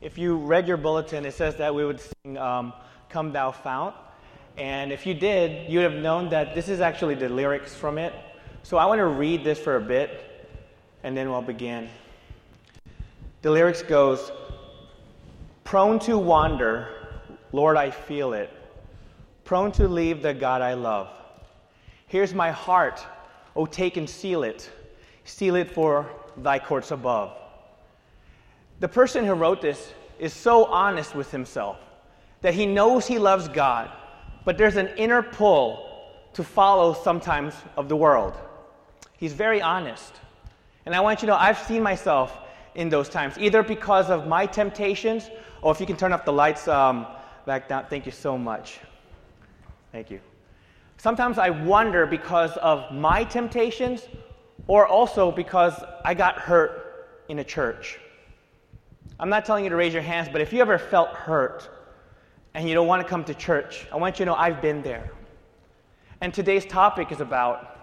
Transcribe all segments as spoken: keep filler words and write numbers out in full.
If you read your bulletin, it says that we would sing um, Come Thou Fount. And if you did, you would have known that this is actually the lyrics from it. So I want to read this for a bit, and then we'll begin. The lyrics goes, "Prone to wander, Lord, I feel it. Prone to leave the God I love. Here's my heart, oh, take and seal it. Seal it for thy courts above." The person who wrote this is so honest with himself that he knows he loves God, but there's an inner pull to follow sometimes of the world. He's very honest. And I want you to know, I've seen myself in those times, either because of my temptations, or if you can turn off the lights um, back down. Thank you so much. Thank you. Sometimes I wonder because of my temptations, or also because I got hurt in a church. I'm not telling you to raise your hands, but if you ever felt hurt and you don't want to come to church, I want you to know I've been there. And today's topic is about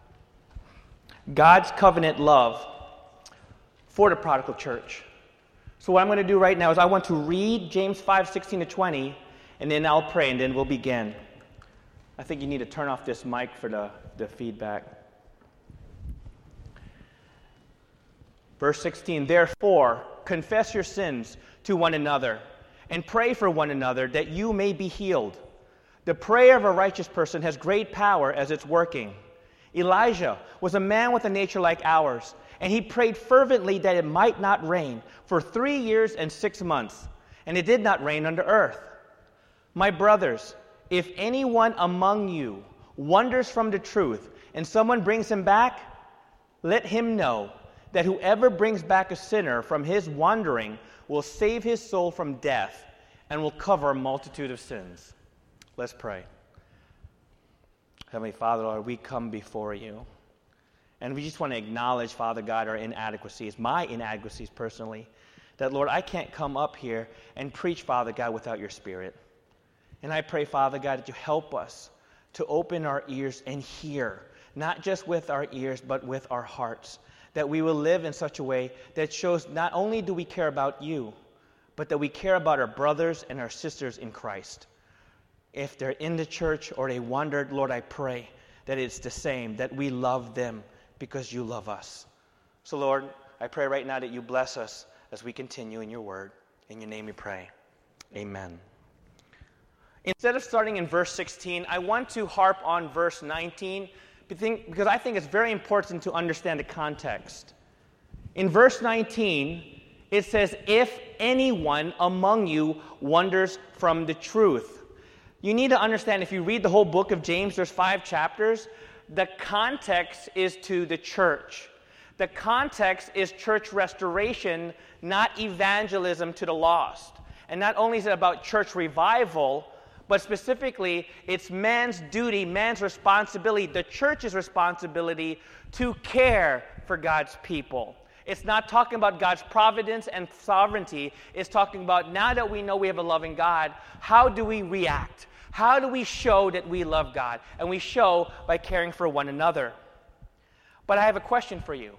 God's covenant love for the prodigal church. So what I'm going to do right now is I want to read James five, sixteen to twenty, and then I'll pray, and then we'll begin. I think you need to turn off this mic for the, the feedback. Verse sixteen, "Therefore, confess your sins to one another, and pray for one another that you may be healed. The prayer of a righteous person has great power as it's working. Elijah was a man with a nature like ours, and he prayed fervently that it might not rain for three years and six months, and it did not rain on the earth. My brothers, if anyone among you wanders from the truth, and someone brings him back, let him know that whoever brings back a sinner from his wandering will save his soul from death and will cover a multitude of sins." Let's pray. Heavenly Father, Lord, we come before you. And we just want to acknowledge, Father God, our inadequacies, my inadequacies personally, that, Lord, I can't come up here and preach, Father God, without your Spirit. And I pray, Father God, that you help us to open our ears and hear, not just with our ears, but with our hearts, that we will live in such a way that shows not only do we care about you, but that we care about our brothers and our sisters in Christ. If they're in the church or they wandered, Lord, I pray that it's the same, that we love them because you love us. So, Lord, I pray right now that you bless us as we continue in your word. In your name we pray. Amen. Instead of starting in verse sixteen, I want to harp on verse nineteen, because I think it's very important to understand the context. In verse nineteen, it says, "If anyone among you wanders from the truth." You need to understand, if you read the whole book of James, there's five chapters, the context is to the church. The context is church restoration, not evangelism to the lost. And not only is it about church revival, but specifically, it's man's duty, man's responsibility, the church's responsibility to care for God's people. It's not talking about God's providence and sovereignty. It's talking about, now that we know we have a loving God, how do we react? How do we show that we love God? And we show by caring for one another. But I have a question for you.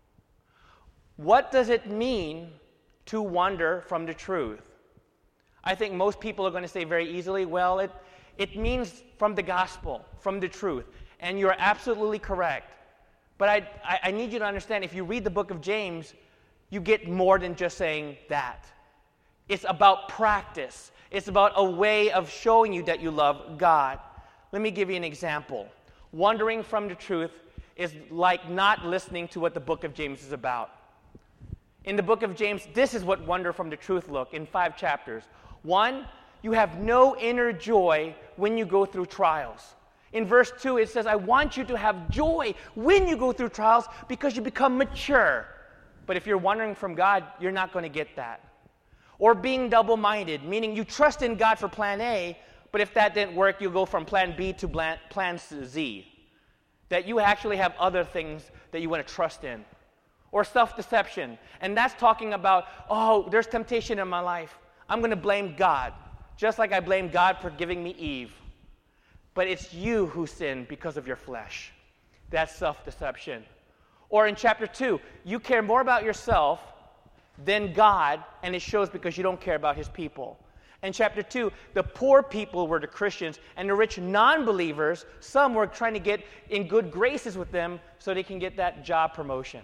What does it mean to wander from the truth? I think most people are going to say very easily, well, it, it means from the gospel, from the truth. And you're absolutely correct. But I, I, I need you to understand, if you read the book of James, you get more than just saying that. It's about practice. It's about a way of showing you that you love God. Let me give you an example. Wandering from the truth is like not listening to what the book of James is about. In the book of James, this is what wander from the truth look in five chapters. One, you have no inner joy when you go through trials. In verse two, it says, I want you to have joy when you go through trials because you become mature. But if you're wandering from God, you're not going to get that. Or being double-minded, meaning you trust in God for plan A, but if that didn't work, you'll go from plan B to plan, plan Z. That you actually have other things that you want to trust in. Or self-deception. And that's talking about, oh, there's temptation in my life. I'm going to blame God, just like I blame God for giving me Eve. But it's you who sinned because of your flesh. That's self-deception. Or in chapter two, you care more about yourself than God, and it shows because you don't care about his people. In chapter two, the poor people were the Christians, and the rich non-believers, some were trying to get in good graces with them so they can get that job promotion.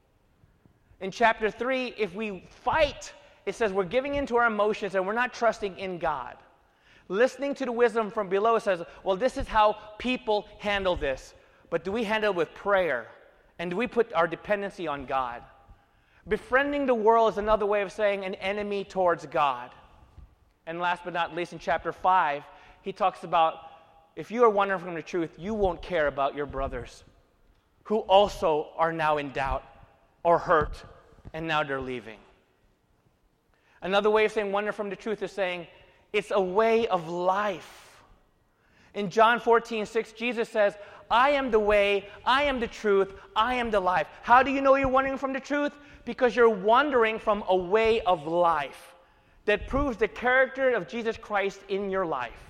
In chapter three, if we fight, it says we're giving into our emotions and we're not trusting in God. Listening to the wisdom from below says, well, this is how people handle this. But do we handle it with prayer? And do we put our dependency on God? Befriending the world is another way of saying an enemy towards God. And last but not least, in chapter five, he talks about if you are wandering from the truth, you won't care about your brothers who also are now in doubt or hurt, and now they're leaving. Another way of saying wander from the truth is saying it's a way of life. In John fourteen six, Jesus says, I am the way, I am the truth, I am the life. How do you know you're wandering from the truth? Because you're wandering from a way of life that proves the character of Jesus Christ in your life.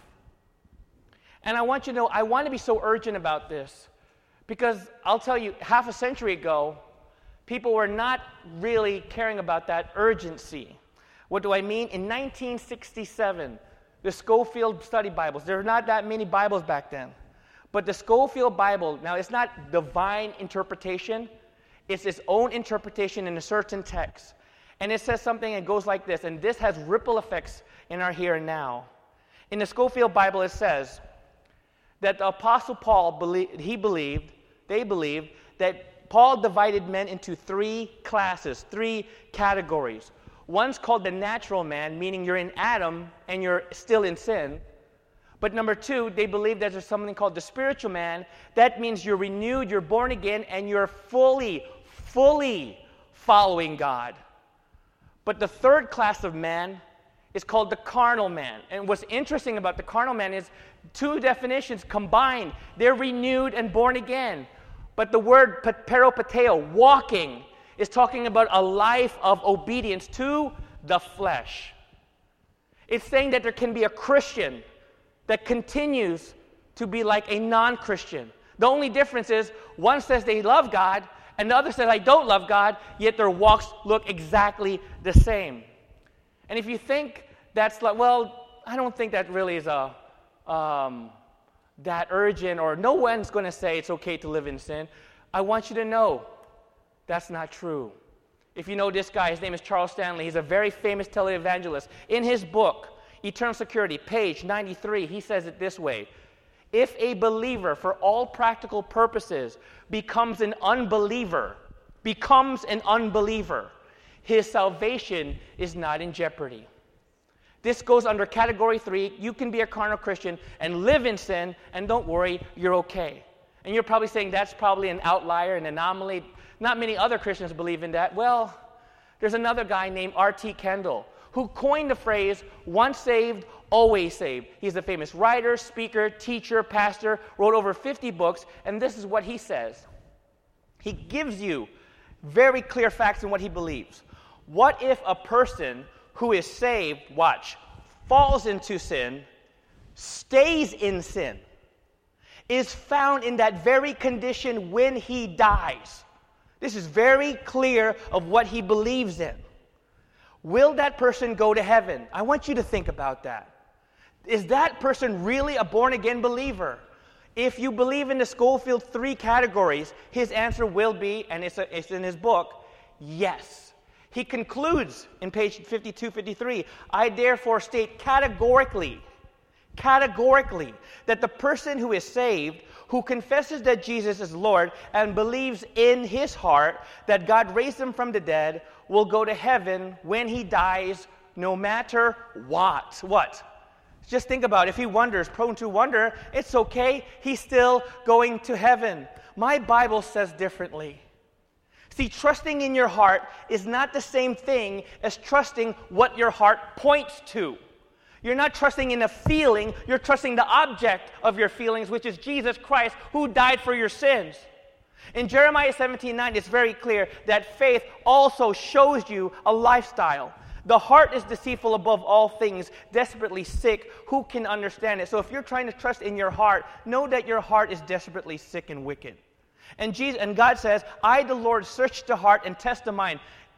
And I want you to know, I want to be so urgent about this because I'll tell you, half a century ago, people were not really caring about that urgency. What do I mean? In nineteen sixty-seven, the Scofield Study Bibles, there were not that many Bibles back then, but the Scofield Bible, now it's not divine interpretation, it's its own interpretation in a certain text. And it says something and goes like this, and this has ripple effects in our here and now. In the Scofield Bible, it says that the Apostle Paul, believed, he believed, they believed, that Paul divided men into three classes, three categories. One's called the natural man, meaning you're in Adam and you're still in sin. But number two, they believe that there's something called the spiritual man. That means you're renewed, you're born again, and you're fully, fully following God. But the third class of man is called the carnal man. And what's interesting about the carnal man is two definitions combined. They're renewed and born again. But the word peropateo, walking, is talking about a life of obedience to the flesh. It's saying that there can be a Christian that continues to be like a non-Christian. The only difference is one says they love God, and the other says I don't love God, yet their walks look exactly the same. And if you think that's like, well, I don't think that really is a um, that urgent, or no one's going to say it's okay to live in sin, I want you to know that's not true. If you know this guy, his name is Charles Stanley. He's a very famous televangelist. In his book, Eternal Security, page ninety-three, he says it this way. If a believer, for all practical purposes, becomes an unbeliever, becomes an unbeliever, his salvation is not in jeopardy. This goes under category three. You can be a carnal Christian and live in sin, and don't worry, you're okay. And you're probably saying that's probably an outlier, an anomaly. Not many other Christians believe in that. Well, there's another guy named R T Kendall who coined the phrase, once saved, always saved. He's a famous writer, speaker, teacher, pastor, wrote over fifty books, and this is what he says. He gives you very clear facts in what he believes. What if a person who is saved, watch, falls into sin, stays in sin, is found in that very condition when he dies? This is very clear of what he believes in. Will that person go to heaven? I want you to think about that. Is that person really a born-again believer? If you believe in the Scofield three categories, his answer will be, and it's, a, it's in his book, yes. He concludes in page fifty-two fifty-three, I therefore state categorically, categorically, that the person who is saved, who confesses that Jesus is Lord and believes in his heart that God raised him from the dead, will go to heaven when he dies, no matter what. What? Just think about it. If he wonders, prone to wonder, it's okay. He's still going to heaven. My Bible says differently. See, trusting in your heart is not the same thing as trusting what your heart points to. You're not trusting in a feeling, you're trusting the object of your feelings, which is Jesus Christ, who died for your sins. In Jeremiah seventeen nine, it's very clear that faith also shows you a lifestyle. The heart is deceitful above all things, desperately sick. Who can understand it? So if you're trying to trust in your heart, know that your heart is desperately sick and wicked. And Jesus, and God says, I, the Lord, search the heart and test the mind.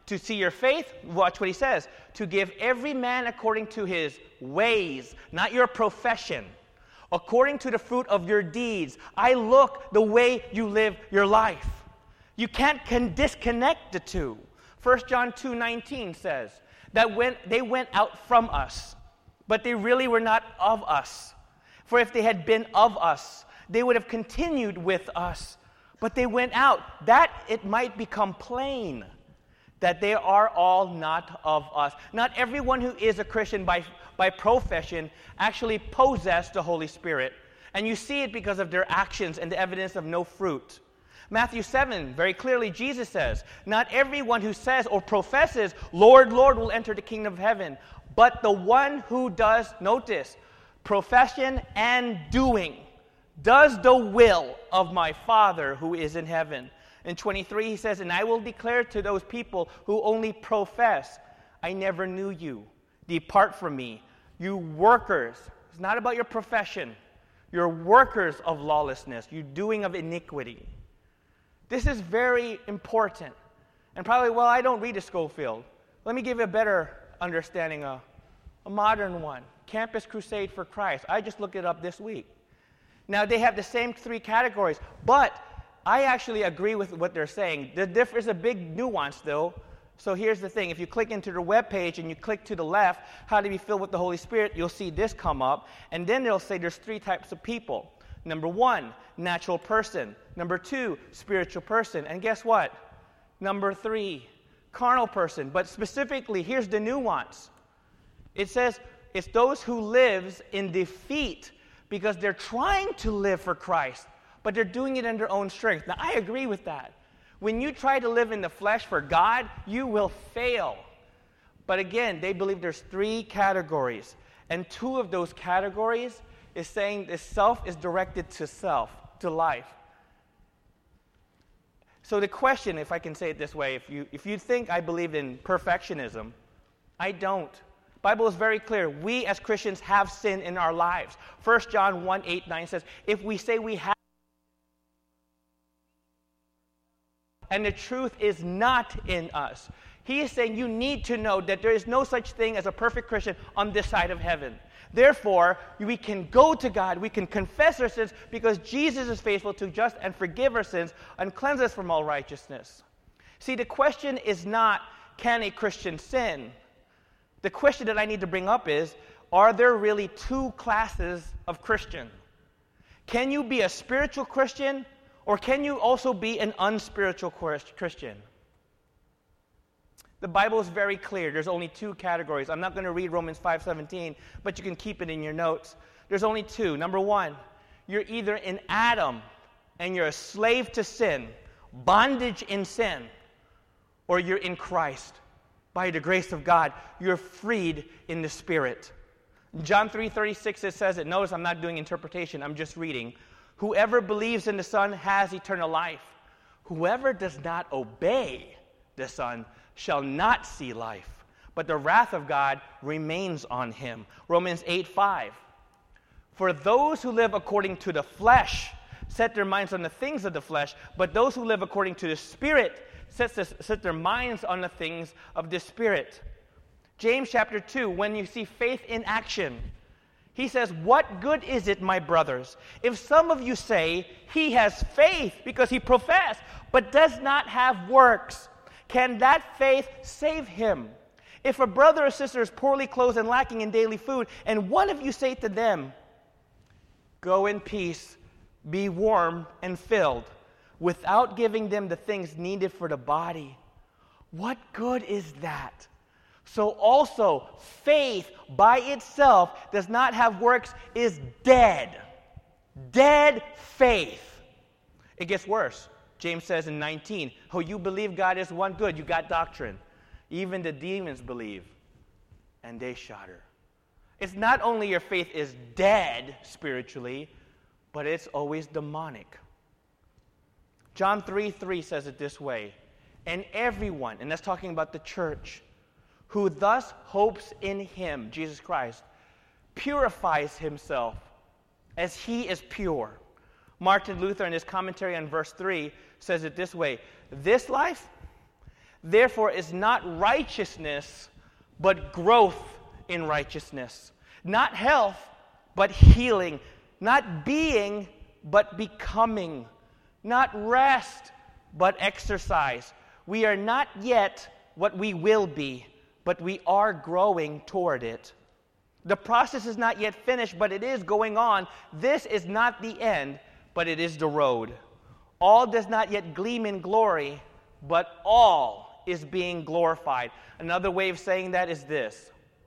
to see your faith, watch what he says, to give every man according to his ways, not your profession, according to the fruit of your deeds. I look the way you live your life. You can't can disconnect the two. First John two nineteen says that when they went out from us, but they really were not of us. For if they had been of us, they would have continued with us. But they went out, that it might become plain that they are all not of us. Not everyone who is a Christian by, by profession actually possess the Holy Spirit. And you see it because of their actions and the evidence of no fruit. Matthew seven, very clearly, Jesus says, not everyone who says or professes, Lord, Lord, will enter the kingdom of heaven, but the one who does, notice, profession and doing, does the will of my Father who is in heaven. In twenty-three, he says, and I will declare to those people who only profess, I never knew you. Depart from me, you workers. It's not about your profession. You're workers of lawlessness. You're doing of iniquity. This is very important. And probably, well, I don't read a Scofield. Let me give you a better understanding, a, a modern one. Campus Crusade for Christ. I just looked it up this week. Now, they have the same three categories, but I actually agree with what they're saying. The diff- there's a big nuance, though. So here's the thing. If you click into their webpage and you click to the left, how to be filled with the Holy Spirit, you'll see this come up. And then they'll say there's three types of people. Number one, natural person. Number two, spiritual person. And guess what? Number three, carnal person. But specifically, here's the nuance. It says it's those who lives in defeat because they're trying to live for Christ, but they're doing it in their own strength. Now, I agree with that. When you try to live in the flesh for God, you will fail. But again, they believe there's three categories. And two of those categories is saying the self is directed to self, to life. So the question, if I can say it this way, if you, if you think I believe in perfectionism, I don't. The Bible is very clear. We as Christians have sin in our lives. First John one, eight, nine says, if we say we have and the truth is not in us. He is saying you need to know that there is no such thing as a perfect Christian on this side of heaven. Therefore, we can go to God, we can confess our sins because Jesus is faithful to just and forgive our sins and cleanse us from all righteousness. See, the question is not, can a Christian sin? The question that I need to bring up is, are there really two classes of Christian? Can you be a spiritual Christian, or can you also be an unspiritual Christian? The Bible is very clear. There's only two categories. I'm not going to read Romans five seventeen, but you can keep it in your notes. There's only two. Number one, you're either in Adam and you're a slave to sin, bondage in sin, or you're in Christ. By the grace of God, you're freed in the Spirit. John three thirty-six, it says it. Notice I'm not doing interpretation. I'm just reading. Whoever believes in the Son has eternal life. Whoever does not obey the Son shall not see life, but the wrath of God remains on him. Romans eight five. For those who live according to the flesh set their minds on the things of the flesh, but those who live according to the Spirit set, set their minds on the things of the Spirit. James chapter two, when you see faith in action, he says, what good is it, my brothers, if some of you say he has faith because he professes, but does not have works? Can that faith save him? If a brother or sister is poorly clothed and lacking in daily food, and one of you say to them, go in peace, be warm and filled, without giving them the things needed for the body, what good is that? So also, faith by itself does not have works, is dead. Dead faith. It gets worse. James says in nineteen, oh, you believe God is one, good, you got doctrine. Even the demons believe, and they shudder. It's not only your faith is dead spiritually, but it's always demonic. John three three says it this way, and everyone, and that's talking about the church, who thus hopes in him, Jesus Christ, purifies himself as he is pure. Martin Luther, in his commentary on verse three, says it this way, this life, Therefore, it's not righteousness, but growth in righteousness. Not health, but healing. Not being, but becoming. Not rest, but exercise. We are not yet what we will be, but we are growing toward it. The process is not yet finished, but it is going on. This is not the end, but it is the road. All does not yet gleam in glory, but all is being glorified. Another way of saying that is this.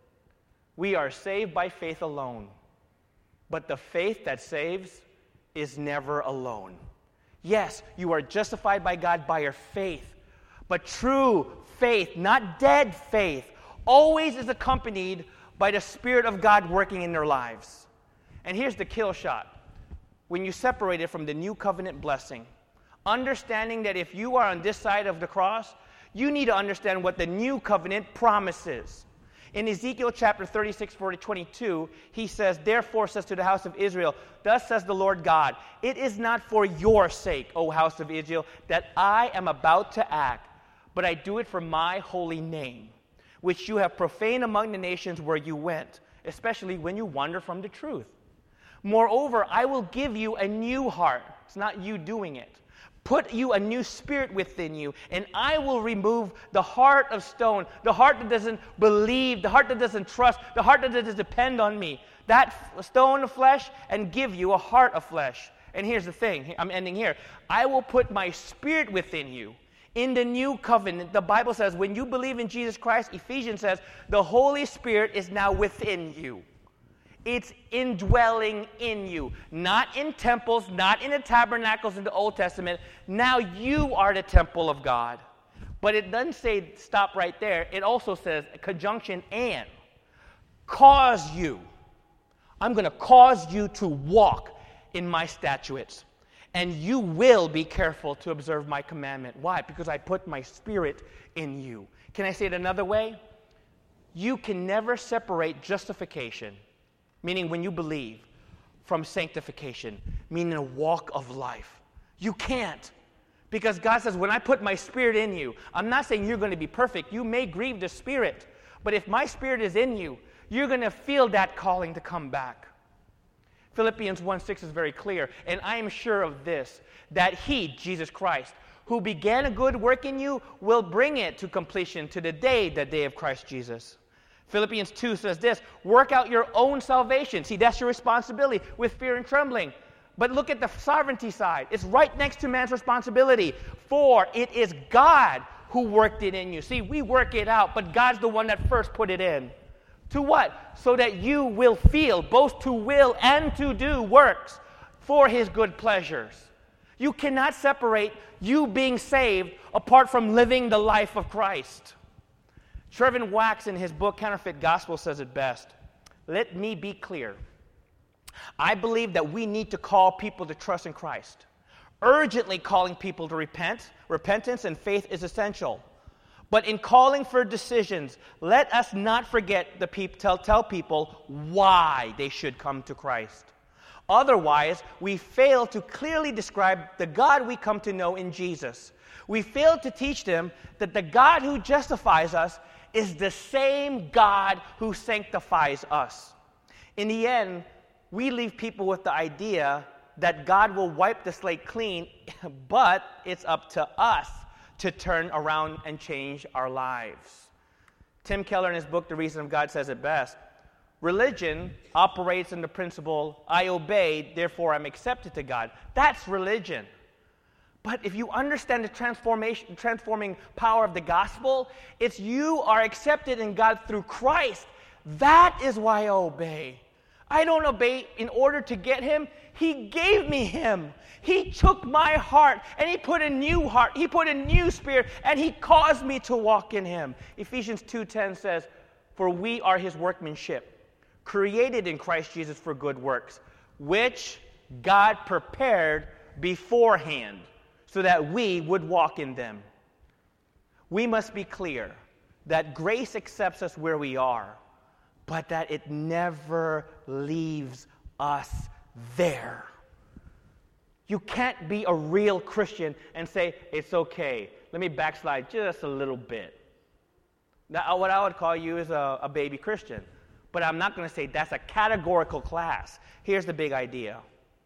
We are saved by faith alone, but the faith that saves is never alone. Yes, you are justified by God by your faith, but true faith, not dead faith, always is accompanied by the Spirit of God working in their lives. And here's the kill shot. When you separate it from the new covenant blessing, understanding that if you are on this side of the cross, you need to understand what the new covenant promises. In Ezekiel chapter thirty-six, verse twenty-two, he says, "Therefore says to the house of Israel, thus says the Lord God, it is not for your sake, O house of Israel, that I am about to act, but I do it for my holy name, which you have profaned among the nations where you went, especially when you wander from the truth. Moreover, I will give you a new heart." It's not you doing it. "Put you a new spirit within you, and I will remove the heart of stone," the heart that doesn't believe, the heart that doesn't trust, the heart that doesn't depend on me, that stone of flesh, and give you a heart of flesh. And here's the thing, I'm ending here. "I will put my spirit within you." In the new covenant, the Bible says, when you believe in Jesus Christ, Ephesians says, the Holy Spirit is now within you. It's indwelling in you. Not in temples, not in the tabernacles in the Old Testament. Now you are the temple of God. But it doesn't say stop right there. It also says, conjunction and. Cause you. I'm going to cause you to walk in my statutes. And you will be careful to observe my commandment. Why? Because I put my spirit in you. Can I say it another way? You can never separate justification, meaning when you believe, from sanctification, meaning a walk of life. You can't. Because God says, when I put my spirit in you, I'm not saying you're going to be perfect. You may grieve the Spirit. But if my spirit is in you, you're going to feel that calling to come back. Philippians one six is very clear. "And I am sure of this, that he," Jesus Christ, "who began a good work in you, will bring it to completion to the day, the day of Christ Jesus." Philippians two says this, "Work out your own salvation." See, that's your responsibility, "with fear and trembling." But look at the sovereignty side. It's right next to man's responsibility. "For it is God who worked it in you." See, we work it out, but God's the one that first put it in. To what? So that you will feel, both to will and to do works for his good pleasures. You cannot separate you being saved apart from living the life of Christ. Trevin Wax, in his book Counterfeit Gospel, says it best. "Let me be clear. I believe that we need to call people to trust in Christ. Urgently calling people to repent. Repentance and faith is essential. But in calling for decisions, let us not forget the peop- tell, tell people why they should come to Christ. Otherwise, we fail to clearly describe the God we come to know in Jesus. We fail to teach them that the God who justifies us is the same God who sanctifies us. In the end, we leave people with the idea that God will wipe the slate clean, but it's up to us to turn around and change our lives. Tim Keller, in his book, The Reason of God, says it best. Religion operates in the principle, I obey, therefore I'm accepted to God. That's religion. But if you understand the transformation, transforming power of the gospel, it's you are accepted in God through Christ. That is why I obey. I don't obey in order to get him. He gave me him. He took my heart and he put a new heart. He put a new spirit and he caused me to walk in him. Ephesians two ten says, "For we are his workmanship, created in Christ Jesus for good works, which God prepared beforehand so that we would walk in them." We must be clear that grace accepts us where we are, but that it never leaves us there. You can't be a real Christian and say, it's okay, let me backslide just a little bit. Now, what I would call you is a, a baby Christian. But I'm not going to say that's a categorical class. Here's the big idea.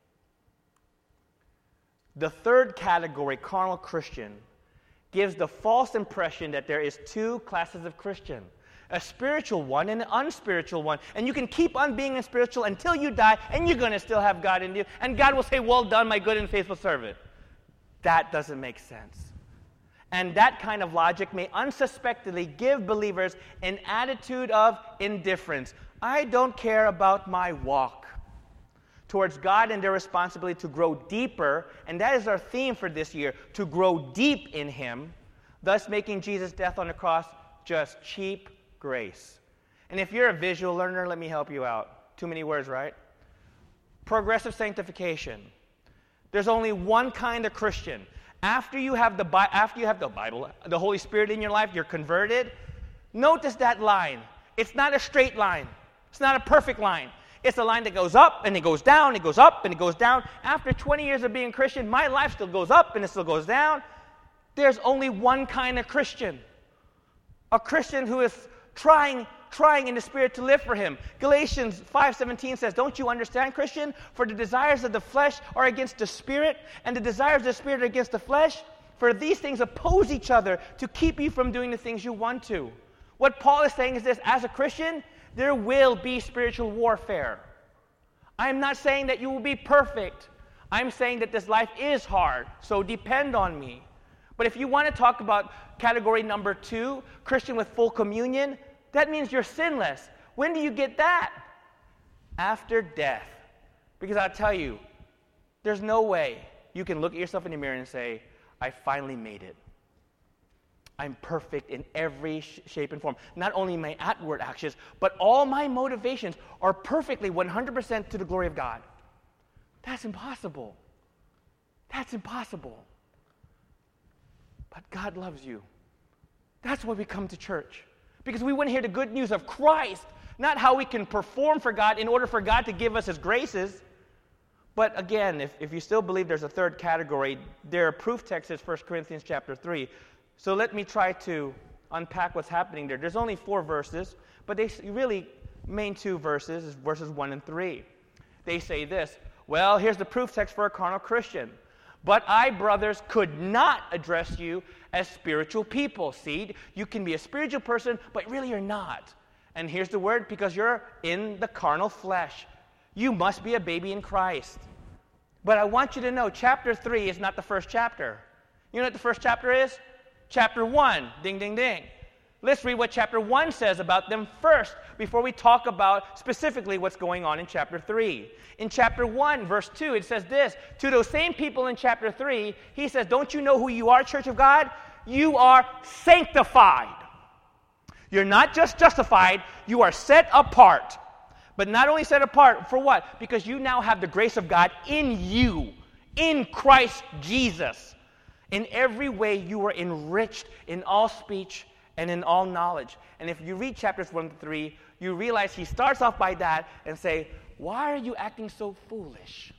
The third category, carnal Christian, gives the false impression that there is two classes of Christian. A spiritual one and an unspiritual one. And you can keep on being spiritual until you die, and you're going to still have God in you. And God will say, well done, my good and faithful servant. That doesn't make sense. And that kind of logic may unsuspectedly give believers an attitude of indifference. I don't care about my walk towards God and their responsibility to grow deeper, and that is our theme for this year, to grow deep in Him, thus making Jesus' death on the cross just cheap grace. And if you're a visual learner, let me help you out. Too many words, right? Progressive sanctification. There's only one kind of Christian. After you have the Bi- after you have the Bible, the Holy Spirit in your life, you're converted. Notice that line. It's not a straight line. It's not a perfect line. It's a line that goes up and it goes down, it goes up and it goes down. After twenty years of being Christian, my life still goes up and it still goes down. There's only one kind of Christian. A Christian who is trying trying in the Spirit to live for Him. Galatians five seventeen says, don't you understand, Christian? For the desires of the flesh are against the Spirit, and the desires of the Spirit are against the flesh. For these things oppose each other to keep you from doing the things you want to. What Paul is saying is this: as a Christian, there will be spiritual warfare. I'm not saying that you will be perfect. I'm saying that this life is hard, so depend on me. But if you want to talk about category number two, Christian with full communion, that means you're sinless. When do you get that? After death. Because I'll tell you, there's no way you can look at yourself in the mirror and say, I finally made it. I'm perfect in every sh- shape and form. Not only my outward actions, but all my motivations are perfectly one hundred percent to the glory of God. That's impossible. That's impossible. But God loves you. That's why we come to church. Because we want to hear the good news of Christ, not how we can perform for God in order for God to give us His graces. But again, if, if you still believe there's a third category, their proof text is First Corinthians chapter three. So let me try to unpack what's happening there. There's only four verses, but they really, main two verses is verses one and three. They say this: well, here's the proof text for a carnal Christian. But I, brothers, could not address you as spiritual people. See, you can be a spiritual person, but really you're not. And here's the word: because you're in the carnal flesh. You must be a baby in Christ. But I want you to know, chapter three is not the first chapter. You know what the first chapter is? Chapter one. Ding, ding, ding. Let's read what chapter one says about them first before we talk about specifically what's going on in chapter three. In chapter one, verse two, it says this: to those same people in chapter three, he says, don't you know who you are, church of God? You are sanctified. You're not just justified, you are set apart. But not only set apart, for what? Because you now have the grace of God in you, in Christ Jesus. In every way you are enriched in all speech and in all knowledge. And if you read chapters one to three, you realize he starts off by that and say, why are you acting so foolish?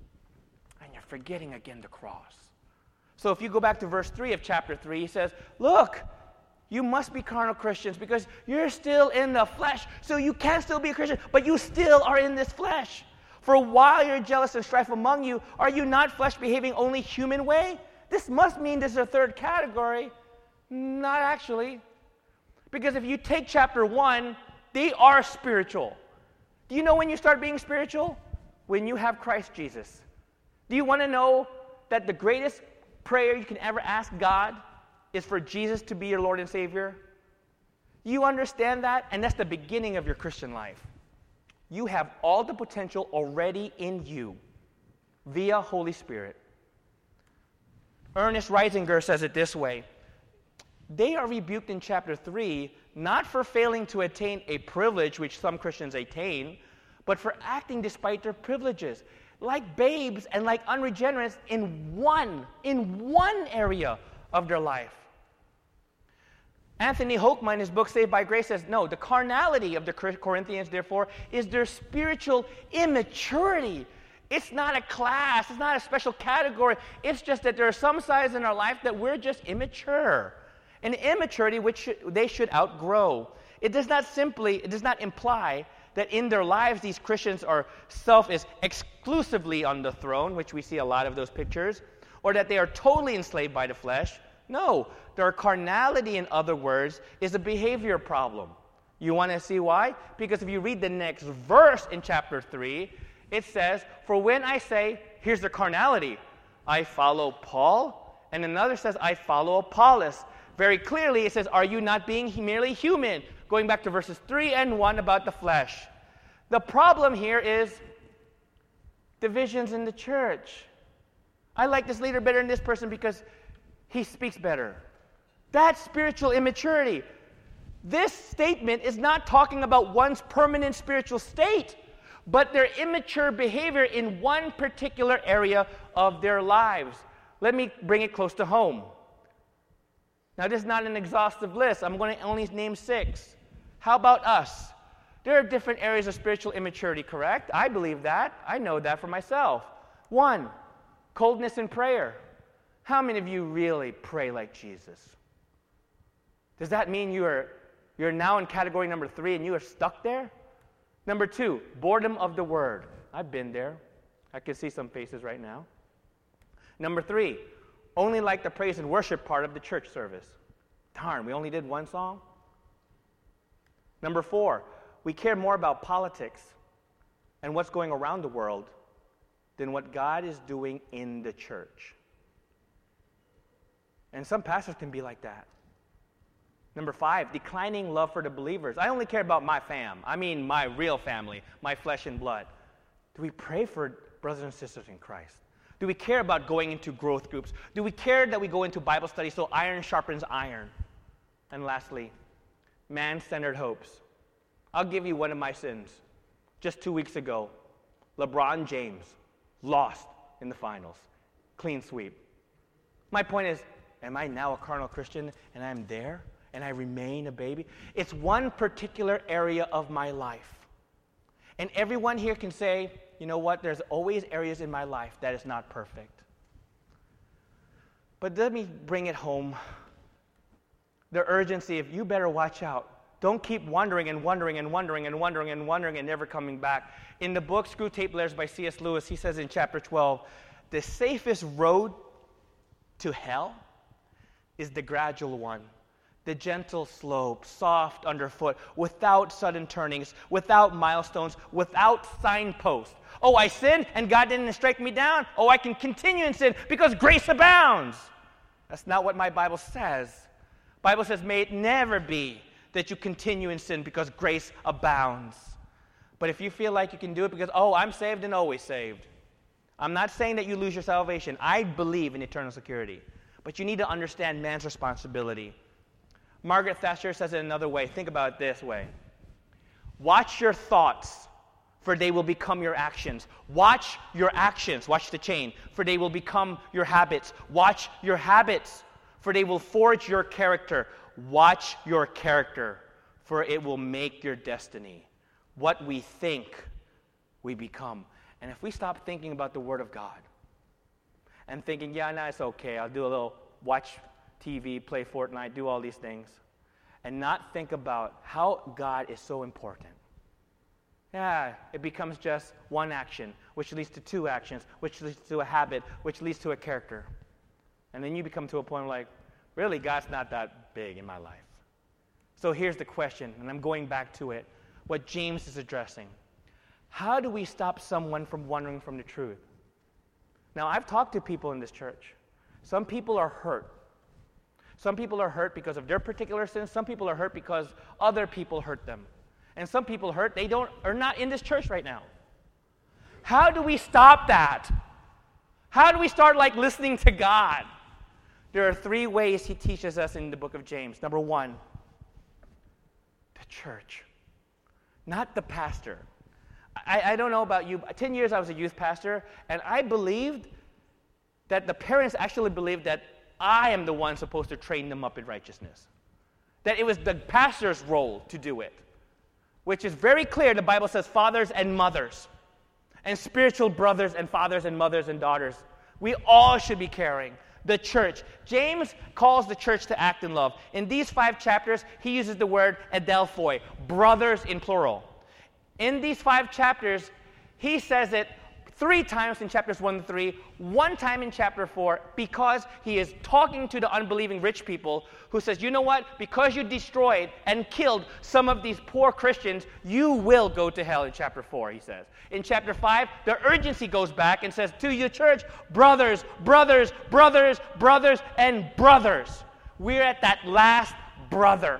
And you're forgetting again the cross. So if you go back to verse three of chapter three, he says, look, you must be carnal Christians because you're still in the flesh. So you can still be a Christian, but you still are in this flesh. For while you're jealous and strife among you, are you not flesh behaving only human way? This must mean this is a third category. Not actually. Because if you take chapter one, they are spiritual. Do you know when you start being spiritual? When you have Christ Jesus. Do you want to know that the greatest prayer you can ever ask God is for Jesus to be your Lord and Savior? You understand that? And that's the beginning of your Christian life. You have all the potential already in you via Holy Spirit. Ernest Reisinger says it this way: they are rebuked in chapter three not for failing to attain a privilege which some Christians attain, but for acting despite their privileges, like babes and like unregenerates in one, in one area of their life. Anthony Hoekman in his book Saved by Grace says, no, the carnality of the Corinthians, therefore, is their spiritual immaturity. It's not a class. It's not a special category. It's just that there are some sides in our life that we're just immature. And immaturity which should, they should outgrow. It does not simply, it does not imply that in their lives these Christians are self is exclusively on the throne, which we see a lot of those pictures, or that they are totally enslaved by the flesh. No, their carnality, in other words, is a behavior problem. You want to see why? Because if you read the next verse in chapter three, it says, for when I say, here's the carnality, I follow Paul, and another says, I follow Apollos. Very clearly, it says, are you not being merely human? Going back to verses three and one about the flesh. The problem here is divisions in the church. I like this leader better than this person because he speaks better. That's spiritual immaturity. This statement is not talking about one's permanent spiritual state, but their immature behavior in one particular area of their lives. Let me bring it close to home. Now, this is not an exhaustive list. I'm going to only name six. How about us? There are different areas of spiritual immaturity, correct? I believe that. I know that for myself. One, coldness in prayer. How many of you really pray like Jesus? Does that mean you are, you're now in category number three and you are stuck there? Number two, boredom of the word. I've been there. I can see some faces right now. Number three, only like the praise and worship part of the church service. Darn, we only did one song? Number four, we care more about politics and what's going around the world than what God is doing in the church. And some pastors can be like that. Number five, declining love for the believers. I only care about my fam. I mean my real family, my flesh and blood. Do we pray for brothers and sisters in Christ? Do we care about going into growth groups? Do we care that we go into Bible study so iron sharpens iron? And lastly, man-centered hopes. I'll give you one of my sins. Just two weeks ago, LeBron James lost in the finals. Clean sweep. My point is, am I now a carnal Christian and I'm there and I remain a baby? It's one particular area of my life. And everyone here can say, you know what, there's always areas in my life that is not perfect. But let me bring it home. The urgency of you better watch out. Don't keep wondering and wondering and wondering and wondering and wondering and never coming back. In the book Screwtape Letters by C S Lewis, he says in chapter twelve, the safest road to hell is the gradual one. The gentle slope, soft underfoot, without sudden turnings, without milestones, without signposts. Oh, I sinned and God didn't strike me down. Oh, I can continue in sin because grace abounds. That's not what my Bible says. Bible says, may it never be that you continue in sin because grace abounds. But if you feel like you can do it because, oh, I'm saved and always saved. I'm not saying that you lose your salvation. I believe in eternal security. But you need to understand man's responsibility. Margaret Thatcher says it another way. Think about it this way. Watch your thoughts, for they will become your actions. Watch your actions, watch the chain, for they will become your habits. Watch your habits, for they will forge your character. Watch your character, for it will make your destiny. What we think, we become. And if we stop thinking about the Word of God and thinking, yeah, no, it's okay, I'll do a little watch T V, play Fortnite, do all these things, and not think about how God is so important. Yeah, it becomes just one action, which leads to two actions, which leads to a habit, which leads to a character. And then you become to a point like, really, God's not that big in my life. So here's the question, and I'm going back to it, what James is addressing. How do we stop someone from wandering from the truth? Now, I've talked to people in this church. Some people are hurt. Some people are hurt because of their particular sins. Some people are hurt because other people hurt them. And some people hurt, they don't are not in this church right now. How do we stop that? How do we start like listening to God? There are three ways he teaches us in the book of James. Number one, the church, not the pastor. I, I don't know about you. Ten years I was a youth pastor, and I believed that the parents actually believed that I am the one supposed to train them up in righteousness. That it was the pastor's role to do it, which is very clear. The Bible says fathers and mothers. and spiritual brothers and fathers and mothers and daughters. We all should be caring. The church. James calls the church to act in love. In these five chapters, he uses the word adelphoi, brothers in plural. In these five chapters, he says it three times in chapters one to three, one time in chapter four, because he is talking to the unbelieving rich people who says, you know what? Because you destroyed and killed some of these poor Christians, you will go to hell in chapter four, he says. In chapter five, the urgency goes back and says, to your church, brothers, brothers, brothers, brothers, and brothers. We're at that last brother.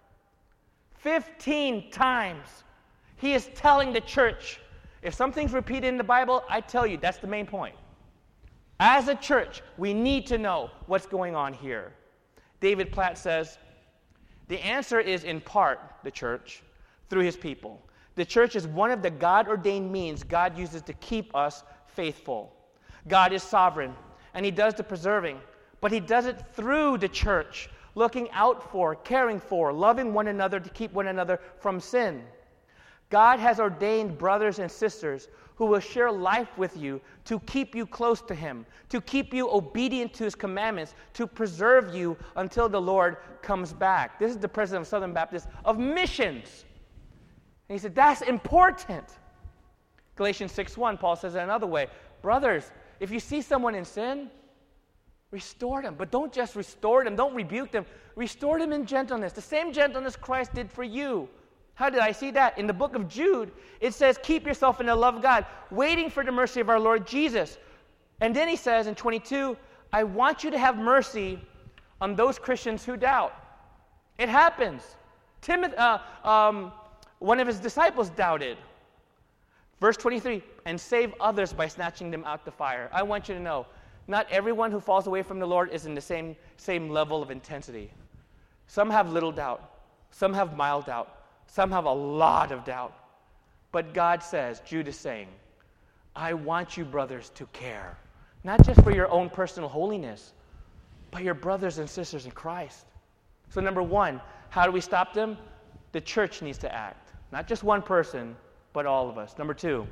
Fifteen times he is telling the church. If something's repeated in the Bible, I tell you, that's the main point. As a church, we need to know what's going on here. David Platt says, the answer is in part the church through his people. The church is one of the God-ordained means God uses to keep us faithful. God is sovereign, and he does the preserving, but he does it through the church, looking out for, caring for, loving one another to keep one another from sin. God has ordained brothers and sisters who will share life with you to keep you close to him, to keep you obedient to his commandments, to preserve you until the Lord comes back. This is the president of Southern Baptist of Missions. And he said, that's important. Galatians six one, Paul says it another way. Brothers, if you see someone in sin, restore them. But don't just restore them. Don't rebuke them. Restore them in gentleness. The same gentleness Christ did for you. How did I see that? In the book of Jude, it says, keep yourself in the love of God, waiting for the mercy of our Lord Jesus. And then he says in twenty-two, I want you to have mercy on those Christians who doubt. It happens. Timothy, uh, um, one of his disciples doubted. Verse twenty-three, and save others by snatching them out the fire. I want you to know, not everyone who falls away from the Lord is in the same, same level of intensity. Some have little doubt. Some have mild doubt. Some have a lot of doubt. But God says, Jude is saying, I want you, brothers, to care. Not just for your own personal holiness, but your brothers and sisters in Christ. So number one, how do we stop them? The church needs to act. Not just one person, but all of us. Number two,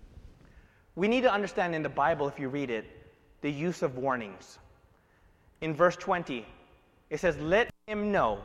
we need to understand in the Bible, if you read it, the use of warnings. In verse twenty, it says, let him know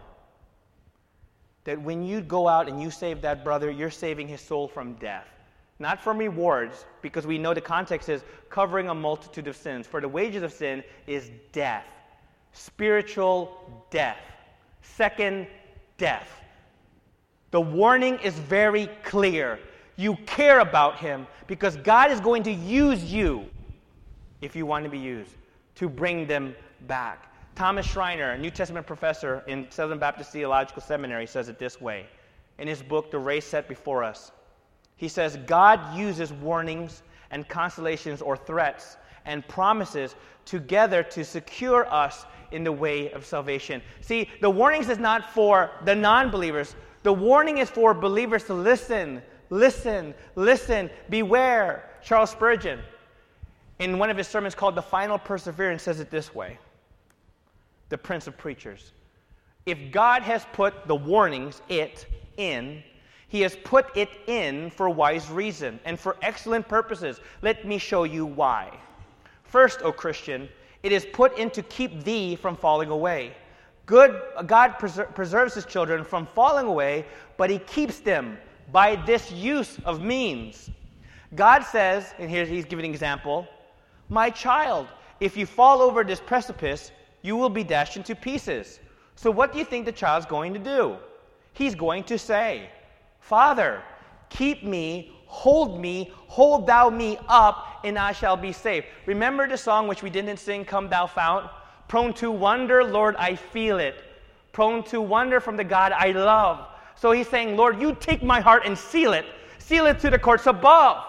that when you go out and you save that brother, you're saving his soul from death. Not from rewards, because we know the context is covering a multitude of sins. For the wages of sin is death. Spiritual death. Second, death. The warning is very clear. You care about him because God is going to use you, if you want to be used, to bring them back. Thomas Schreiner, a New Testament professor in Southern Baptist Theological Seminary, says it this way in his book, The Race Set Before Us. He says, God uses warnings and consolations or threats and promises together to secure us in the way of salvation. See, the warnings is not for the non-believers. The warning is for believers to listen, listen, listen, beware. Charles Spurgeon, in one of his sermons called The Final Perseverance, says it this way. The Prince of Preachers. If God has put the warnings, it, in, he has put it in for wise reason and for excellent purposes. Let me show you why. First, O Christian, it is put in to keep thee from falling away. Good, God preser- preserves his children from falling away, but he keeps them by this use of means. God says, and here he's giving an example, my child, if you fall over this precipice, you will be dashed into pieces. So what do you think the child's going to do? He's going to say, Father, keep me, hold me, hold thou me up, and I shall be safe. Remember the song which we didn't sing, Come Thou Fount? Prone to wonder, Lord, I feel it. Prone to wonder from the God I love. So he's saying, Lord, you take my heart and seal it. Seal it to the courts above.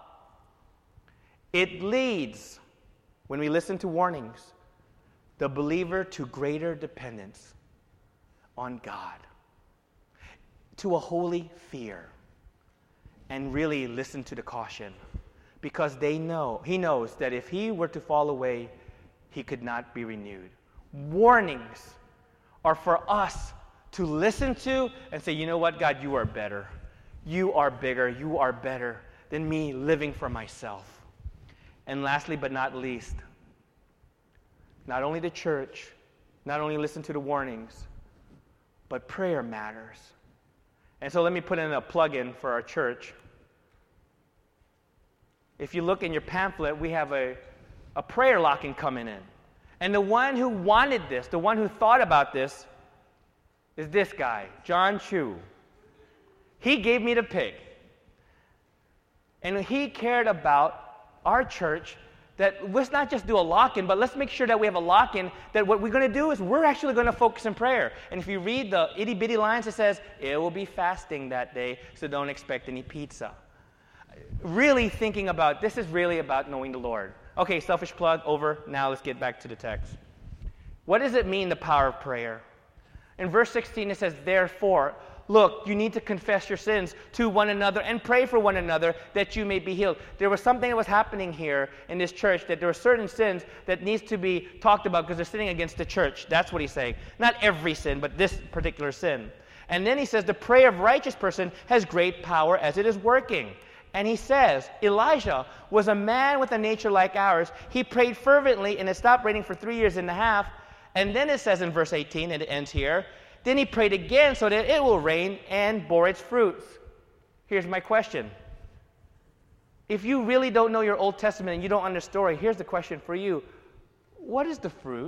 It leads, when we listen to warnings, the believer to greater dependence on God, to a holy fear, and really listen to the caution, because they know, he knows that if he were to fall away, he could not be renewed. Warnings are for us to listen to and say, you know what, God, you are better. You are bigger. You are better than me living for myself. And lastly, but not least, not only the church, not only listen to the warnings, but prayer matters. And so let me put in a plug-in for our church. If you look in your pamphlet, we have a, a prayer locking coming in. And the one who wanted this, the one who thought about this, is this guy, John Chu. He gave me the pig. And he cared about our church, that let's not just do a lock-in, but let's make sure that we have a lock-in, that what we're going to do is we're actually going to focus in prayer. And if you read the itty-bitty lines, it says, it will be fasting that day, so don't expect any pizza. Really thinking about, this is really about knowing the Lord. Okay, selfish plug, over. Now let's get back to the text. What does it mean, the power of prayer? In verse sixteen, it says, therefore, look, you need to confess your sins to one another and pray for one another that you may be healed. There was something that was happening here in this church, that there were certain sins that needs to be talked about because they're sinning against the church. That's what he's saying. Not every sin, but this particular sin. And then he says, the prayer of a righteous person has great power as it is working. And he says, Elijah was a man with a nature like ours. He prayed fervently and it stopped raining for three years and a half. And then it says in verse eighteen, and it ends here, then he prayed again so that it will rain and bore its fruits. Here's my question. If you really don't know your Old Testament and you don't understand the story, here's the question for you. What is the fruit?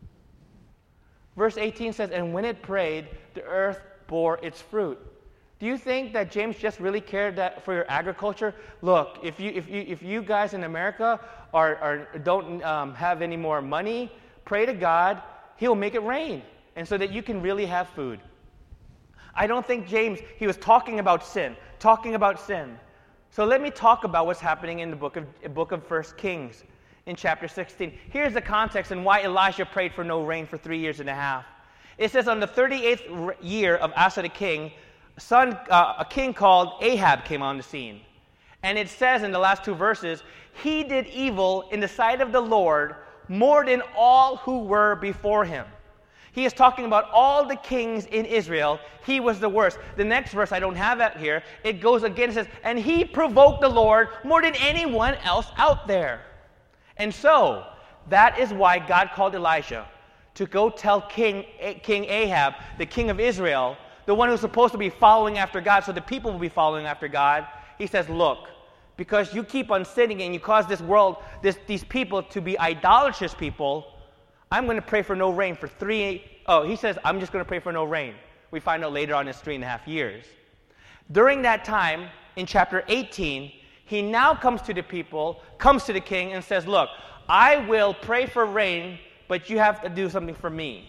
Verse eighteen says, and when it prayed, the earth bore its fruit. Do you think that James just really cared that for your agriculture? Look, if you if you if you guys in America are, are don't um, have any more money, pray to God. He'll make it rain, and so that you can really have food. I don't think James, he was talking about sin, talking about sin. So let me talk about what's happening in the book of book of First Kings in chapter sixteen. Here's the context and why Elijah prayed for no rain for three years and a half. It says, on the thirty-eighth year of Asa the king, son, uh, a king called Ahab came on the scene. And it says in the last two verses, he did evil in the sight of the Lord more than all who were before him. He is talking about all the kings in Israel. He was the worst. The next verse, I don't have that here. It goes again, it says, and he provoked the Lord more than anyone else out there. And so, that is why God called Elijah to go tell King, King Ahab, the king of Israel, the one who's supposed to be following after God, so the people will be following after God. He says, look, because you keep on sinning and you cause this world, this, these people to be idolatrous people, I'm going to pray for no rain for three, oh, he says, I'm just going to pray for no rain. We find out later on it's three and a half years. During that time, in chapter eighteen, he now comes to the people, comes to the king and says, look, I will pray for rain, but you have to do something for me.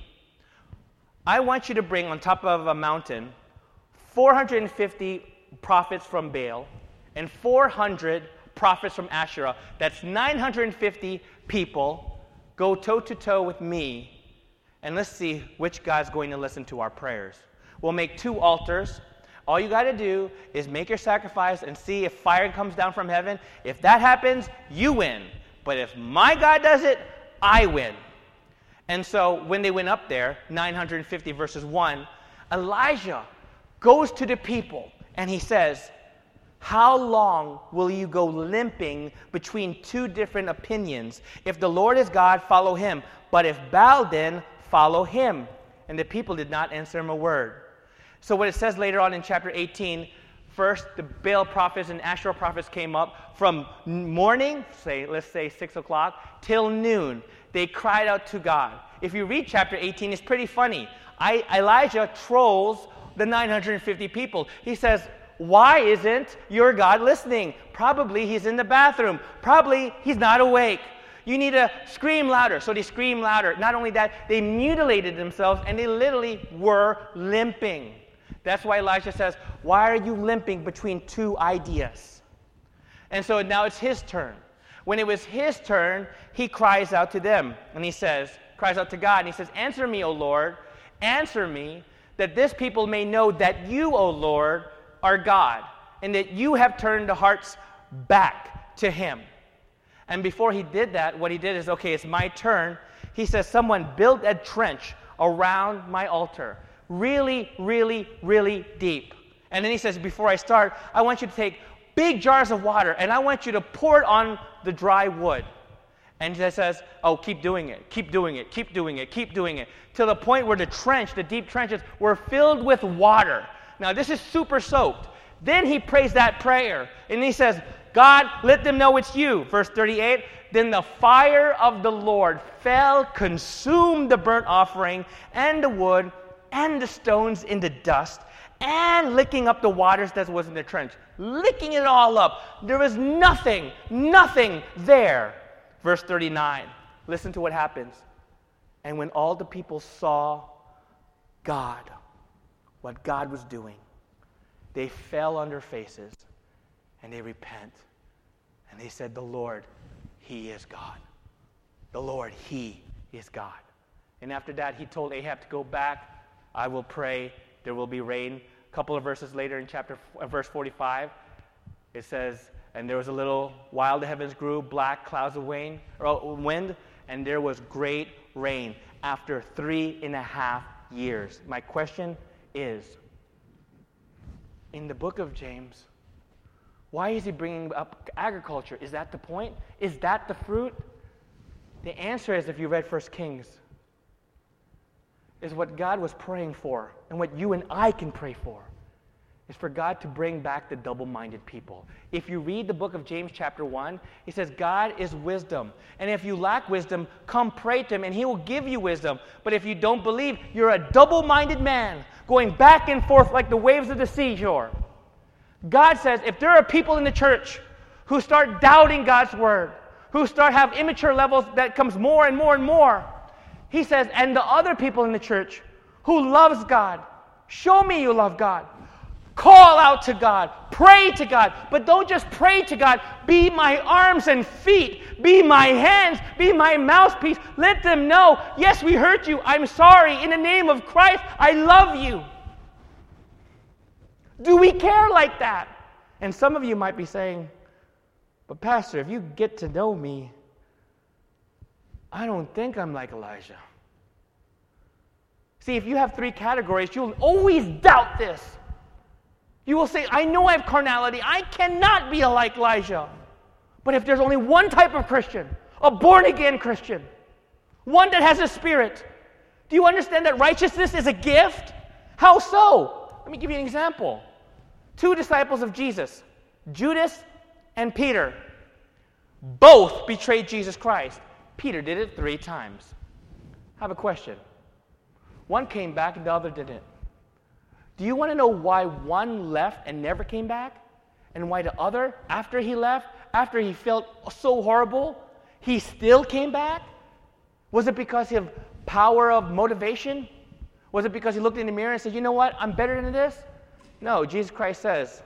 I want you to bring on top of a mountain four hundred fifty prophets from Baal and four hundred prophets from Asherah. That's nine hundred fifty people. Go toe-to-toe with me, and let's see which God's going to listen to our prayers. We'll make two altars. All you got to do is make your sacrifice and see if fire comes down from heaven. If that happens, you win. But if my God does it, I win. And so when they went up there, nine hundred fifty verses one, Elijah goes to the people and he says, how long will you go limping between two different opinions? If the Lord is God, follow him. But if Baal, then follow him. And the people did not answer him a word. So what it says later on in chapter eighteen, first the Baal prophets and Asherah prophets came up from morning, say let's say six o'clock, till noon. They cried out to God. If you read chapter eighteen, it's pretty funny. I, Elijah trolls the nine hundred fifty people. He says, why isn't your God listening? Probably he's in the bathroom. Probably he's not awake. You need to scream louder. So they scream louder. Not only that, they mutilated themselves and they literally were limping. That's why Elijah says, why are you limping between two ideas? And so now it's his turn. When it was his turn, he cries out to them. And he says, cries out to God, and he says, answer me, O Lord, answer me, that this people may know that you, O Lord, are God, and that you have turned the hearts back to him. And before he did that, what he did is, okay, it's my turn. He says, someone build a trench around my altar. Really, really, really deep. And then he says, before I start, I want you to take big jars of water, and I want you to pour it on the dry wood. And he says, oh, keep doing it, keep doing it, keep doing it, keep doing it, to the point where the trench, the deep trenches, were filled with water. Now, this is super soaked. Then he prays that prayer, and he says, God, let them know it's you. Verse thirty-eight, then the fire of the Lord fell, consumed the burnt offering, and the wood, and the stones into dust, and licking up the waters that was in the trench. Licking it all up. There was nothing, nothing there. Verse thirty-nine, listen to what happens. And when all the people saw God, what God was doing, they fell on their faces and they repent. And they said, the Lord, He is God. The Lord, He is God. And after that, he told Ahab to go back. I will pray. There will be rain. A couple of verses later in chapter uh, verse forty-five, it says, and there was a little while the heavens grew, black clouds of wind, or wind, and there was great rain after three and a half years. My question is, in the book of James, why is he bringing up agriculture? Is that the point? Is that the fruit? The answer is, if you read First Kings, is what God was praying for, and what you and I can pray for, is for God to bring back the double-minded people. If you read the book of James chapter one, he says God is wisdom. And if you lack wisdom, come pray to him and he will give you wisdom. But if you don't believe, you're a double-minded man going back and forth like the waves of the seashore. God says if there are people in the church who start doubting God's word, who start have immature levels that comes more and more and more, he says, and the other people in the church who loves God, show me you love God. Call out to God. Pray to God. But don't just pray to God. Be my arms and feet. Be my hands. Be my mouthpiece. Let them know, yes, we hurt you. I'm sorry. In the name of Christ, I love you. Do we care like that? And some of you might be saying, but Pastor, if you get to know me, I don't think I'm like Elijah. See, if you have three categories, you'll always doubt this. You will say, I know I have carnality. I cannot be like Elijah. But if there's only one type of Christian, a born-again Christian, one that has a spirit, do you understand that righteousness is a gift? How so? Let me give you an example. Two disciples of Jesus, Judas and Peter, both betrayed Jesus Christ. Peter did it three times. I have a question. One came back and the other didn't. Do you want to know why one left and never came back? And why the other, after he left, after he felt so horrible, he still came back? Was it because of power of motivation? Was it because he looked in the mirror and said, you know what, I'm better than this? No, Jesus Christ says,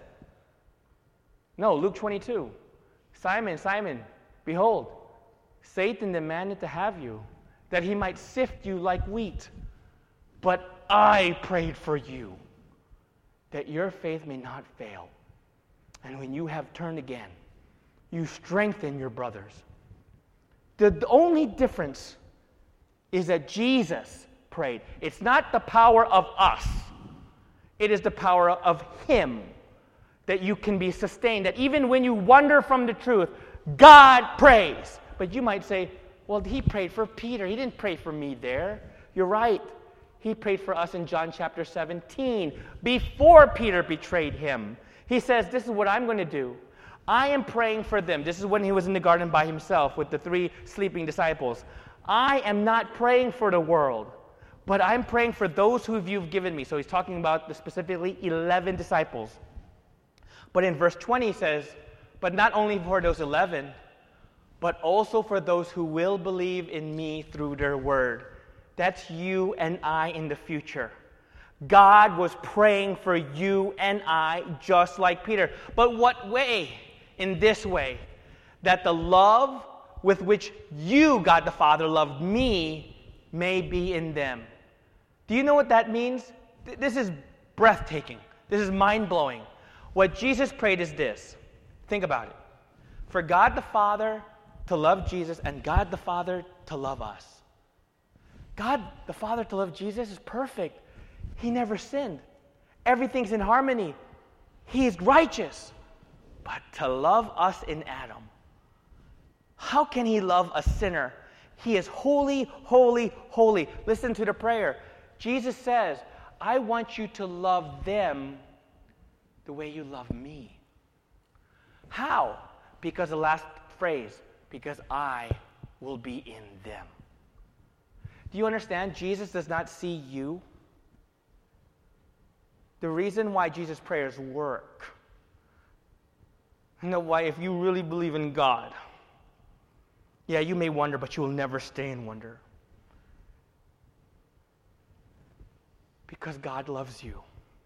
no, Luke twenty-two, Simon, Simon, behold, Satan demanded to have you, that he might sift you like wheat. But I prayed for you, that your faith may not fail. And when you have turned again, you strengthen your brothers. The, the only difference is that Jesus prayed. It's not the power of us. It is the power of him that you can be sustained. That even when you wander from the truth, God prays. But you might say, well, he prayed for Peter. He didn't pray for me there. You're right. He prayed for us in John chapter seventeen, before Peter betrayed him. He says, this is what I'm going to do. I am praying for them. This is when he was in the garden by himself with the three sleeping disciples. I am not praying for the world, but I'm praying for those who you've given me. So he's talking about the specifically eleven disciples. But in verse twenty he says, but not only for those eleven, but also for those who will believe in me through their word. That's you and I in the future. God was praying for you and I just like Peter. But what way? In this way, that the love with which you, God the Father, loved me may be in them. Do you know what that means? This is breathtaking. This is mind-blowing. What Jesus prayed is this. Think about it. For God the Father to love Jesus and God the Father to love us. God the Father to love Jesus is perfect. He never sinned. Everything's in harmony. He is righteous. But to love us in Adam, how can he love a sinner? He is holy, holy, holy. Listen to the prayer. Jesus says, I want you to love them the way you love me. How? Because the last phrase, because I will be in them. Do you understand? Jesus does not see you. The reason why Jesus' prayers work, you know why, if you really believe in God, yeah, you may wonder, but you will never stay in wonder. Because God loves you.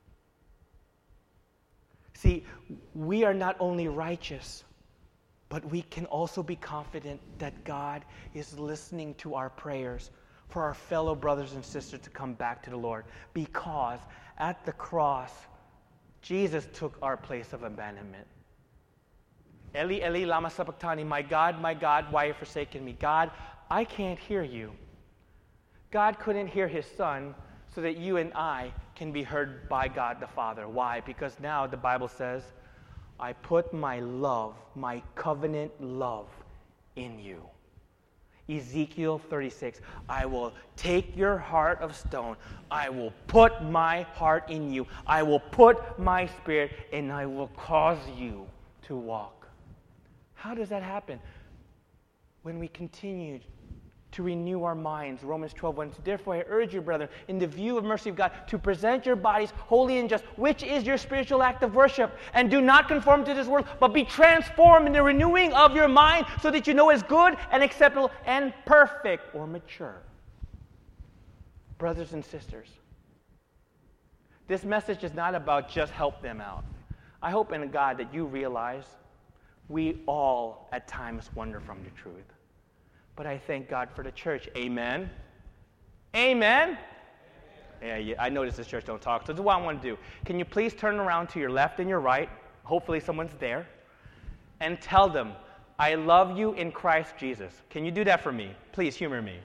See, we are not only righteous, but we can also be confident that God is listening to our prayers for our fellow brothers and sisters to come back to the Lord. Because at the cross, Jesus took our place of abandonment. Eli, Eli, lama sabachthani, my God, my God, why have you forsaken me? God, I can't hear you. God couldn't hear his Son so that you and I can be heard by God the Father. Why? Because now the Bible says, I put my love, my covenant love in you. Ezekiel thirty-six, I will take your heart of stone. I will put my heart in you. I will put my spirit, and I will cause you to walk. How does that happen? When we continue to renew our minds. Romans twelve one. Therefore I urge you, brethren, in the view of mercy of God, to present your bodies holy and just, which is your spiritual act of worship. And do not conform to this world, but be transformed in the renewing of your mind, so that you know is good and acceptable and perfect or mature. Brothers and sisters, this message is not about just help them out. I hope in God that you realize we all at times wander from the truth. But I thank God for the church. Amen? Amen? Yeah, yeah, I notice this church don't talk. So this is what I want to do. Can you please turn around to your left and your right? Hopefully someone's there. And tell them, I love you in Christ Jesus. Can you do that for me? Please humor me.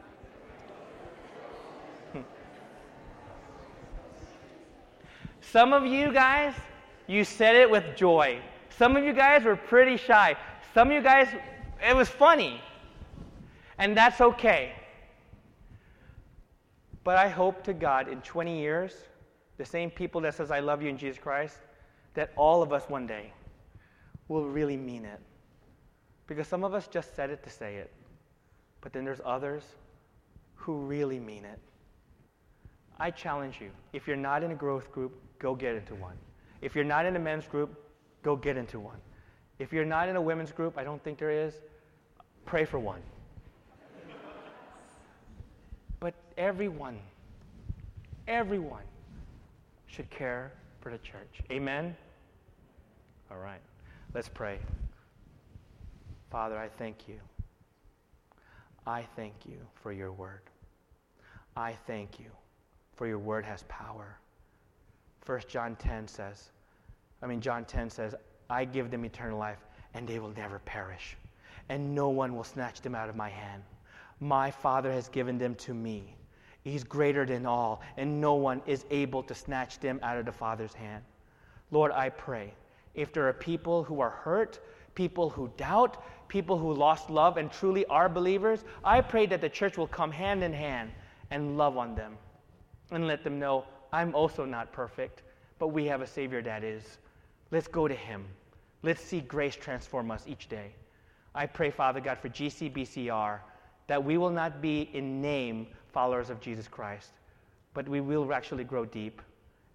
Some of you guys, you said it with joy. Some of you guys were pretty shy. Some of you guys, it was funny. And that's okay. But I hope to God in twenty years, the same people that says I love you in Jesus Christ, that all of us one day will really mean it. Because some of us just said it to say it. But then there's others who really mean it. I challenge you, if you're not in a growth group, go get into one. If you're not in a men's group, go get into one. If you're not in a women's group, I don't think there is, pray for one. But everyone, everyone should care for the church. Amen? All right. Let's pray. Father, I thank you. I thank you for your word. I thank you for your word has power. First John ten says, I mean, John ten says, I give them eternal life, and they will never perish, and no one will snatch them out of my hand. My Father has given them to me. He's greater than all, and no one is able to snatch them out of the Father's hand. Lord, I pray, if there are people who are hurt, people who doubt, people who lost love and truly are believers, I pray that the church will come hand in hand and love on them and let them know, I'm also not perfect, but we have a Savior that is. Let's go to him. Let's see grace transform us each day. I pray, Father God, for G C B C R, that we will not be in name followers of Jesus Christ, but we will actually grow deep.